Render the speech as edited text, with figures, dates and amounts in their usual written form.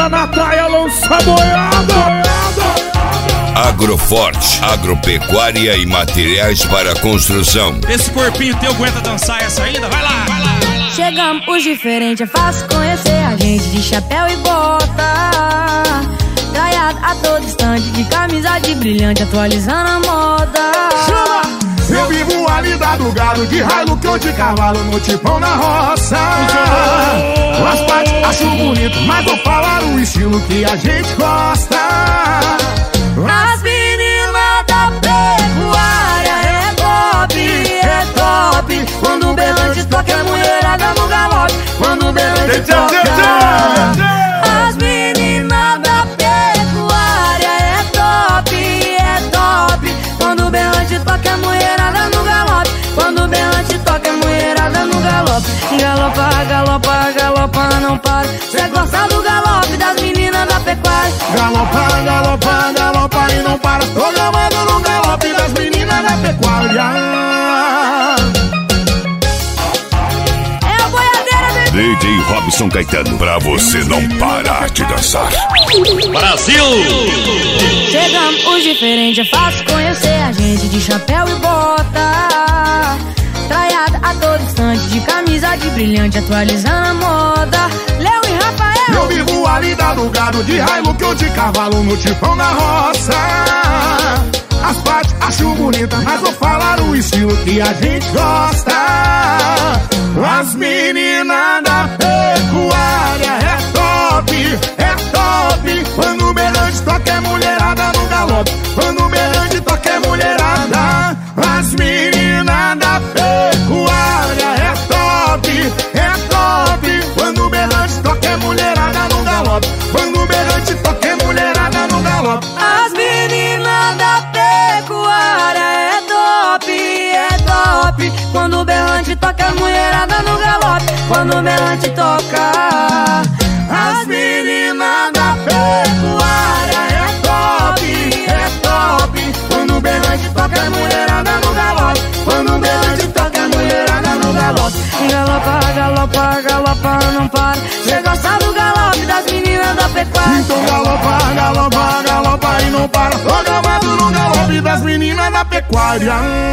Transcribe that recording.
Bota na traia, lança boiada. Agroforte, agropecuária e materiais para construção. Esse corpinho teu aguenta dançar essa ainda? Vai lá, vai lá, vai lá. Chegamos os diferentes, é fácil conhecer a gente de chapéu e bota. Traiado a todo instante, de camisa de brilhante, atualizando a moda. Chama! Eu vivo a lida do gado, de raio que eu de cavalo no tipão na roça. As partes acho bonito, mas vou falar o estilo que a gente gosta. As meninas da pecuária é top. Quando o berrante toca, a mulherada no galope. Quando o berrante toca. As meninas da pecuária é top. Quando o berrante toca, a mulherada no galope. Quando o berrante toca, a mulherada no galope. Galopa, galopa, galopa, não para. Cê gosta do galope das meninas da pecuária. Galopa, galopa, galopa e não para. Tô gamando no galope das meninas da pecuária. É a boiadeira, bebê. DJ Robson Caetano, pra você não parar de dançar. Brasil! Chegamos os diferentes, é fácil conhecer a gente de chapéu e bota. Traiada a todo instante, de camisa de brilhante, atualizando a moda. Léo e Rafael. Eu vivo a lida do gado, de raio que eu de cavalo no tipão na roça. As partes acho bonita, mas vou falar o estilo que a gente gosta. As meninas da pecuária é top. Quando o berrante toca, é mulherada no galope. Quando o berrante toca, é mulherada. As meninas da pecuária é top. Quando o berrante toca, é mulherada no galope. Quando o berrante toca, é mulherada no galope. As meninas da pecuária é top. Quando o berrante toca, a mulherada no galope. Quando o berrante toca. As meninas da pecuária é top. Quando o berrante toca, a mulherada no galope. Quando o berrante toca, a mulherada no galope. Galopa, galopa, galopa, não para. Cê gosta do galope das meninas da pecuária. Então galopa, galopa, galopa e não para. Tô gamado no galope das meninas da pecuária.